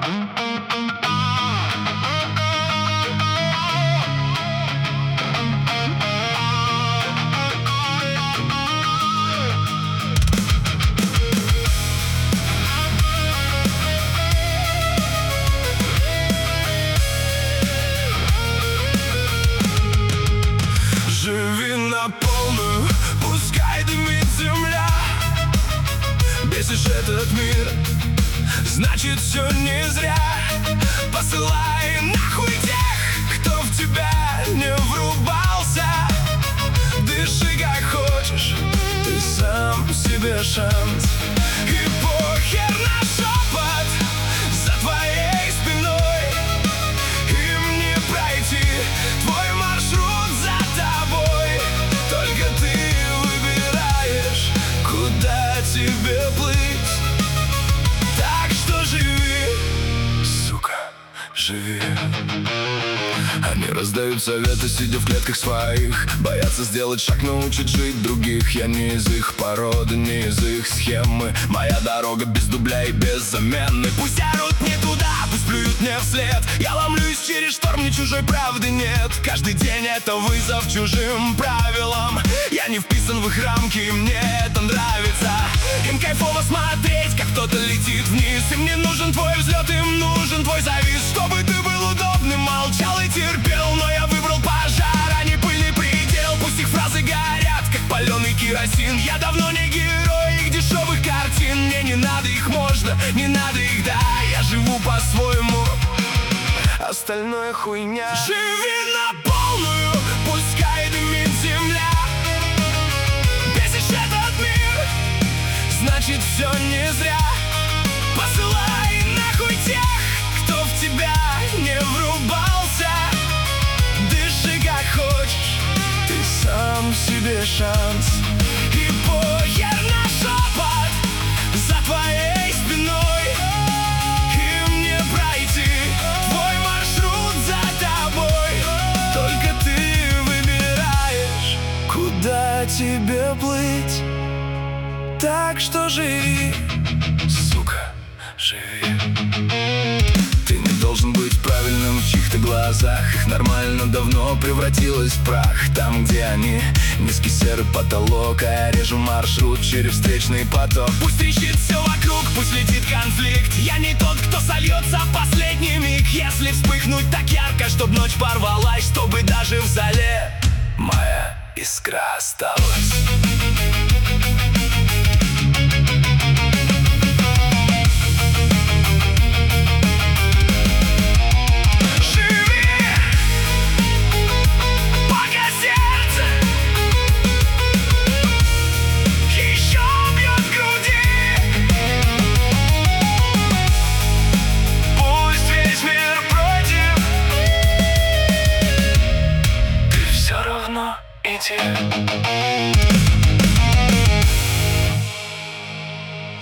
Живи на полную, пускай дымит земля. Бесишь этот мир, значит все не зря. Посылай нахуй тех, кто в тебя не врубался. Дыши как хочешь, ты сам себе шанс. И похер на шепот за твоей спиной. Им не пройти твой маршрут за тобой. Только ты выбираешь, куда тебе плыть. Так что живи, сука, живи. Они раздают советы, сидя в клетках своих. Боятся сделать шаг, научат жить других. Я не из их породы, не из их схемы. Моя дорога без дубля и без замены. Пусть орут не туда, пусть плюют мне вслед. Я ломлюсь через шторм, ни чужой правды нет. Каждый день это вызов чужим правилам. Я не вписан в их рамки, и мне это нравится. Им кайфово смотреть, как кто-то летит вниз. Им не нужен твой взлет, им нужен твой завис. Чтобы ты был удобным, молчал и терпел. Но я выбрал пожар, а не пыльный предел. Пусть их фразы горят, как паленый керосин. Я давно не герой их дешевых картин. Мне не надо их, можно, не надо их, да. Я живу по-своему, остальное хуйня. Живи на полную, пускай дымит земля. Бесишь этот мир, значит все не зря. Посылай нахуй тех, кто в тебя не врубался. Дыши как хочешь, ты сам себе шанс. И похер на шепот за твоей спиной. Им не пройти твой маршрут за тобой. Только ты выбираешь, куда тебе плыть. Так что живи, сука, живи. Ты не должен быть правильным в чьих-то глазах. Их нормально давно превратилось в прах. Там, где они, низкий серый потолок. А я режу маршрут через встречный поток. Пусть трещит все вокруг, пусть летит конфликт. Я не тот, кто сольется в последний миг. Если вспыхнуть так ярко, чтоб ночь порвалась. Чтобы даже в зале моя искра осталась. Иди.